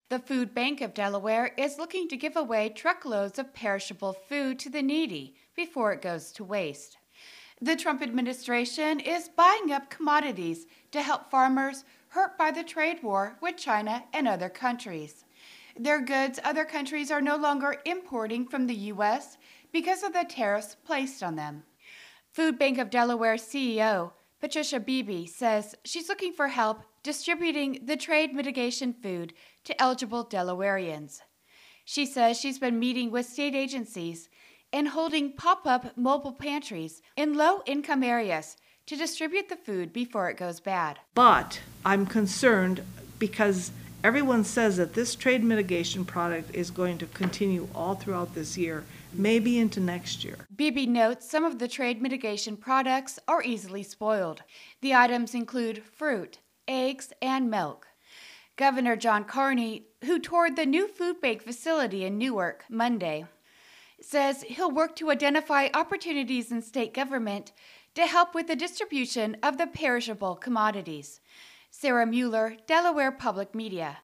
The Food Bank of Delaware is looking to give away truckloads of perishable food to the needy before it goes to waste. The Trump administration is buying up commodities to help farmers hurt by the trade war with China and other countries. Their goods other countries are no longer importing from the U.S. because of the tariffs placed on them. Food Bank of Delaware CEO Patricia Beebe says she's looking for help distributing the trade mitigation food to eligible Delawareans. She says she's been meeting with state agencies and holding pop-up mobile pantries in low-income areas to distribute the food before it goes bad. But I'm concerned because everyone says that this trade mitigation product is going to continue all throughout this year, maybe into next year. Beebe notes some of the trade mitigation products are easily spoiled. The items include fruit, eggs, and milk. Governor John Carney, who toured the new food bank facility in Newark Monday, says he'll work to identify opportunities in state government to help with the distribution of the perishable commodities. Sarah Mueller, Delaware Public Media.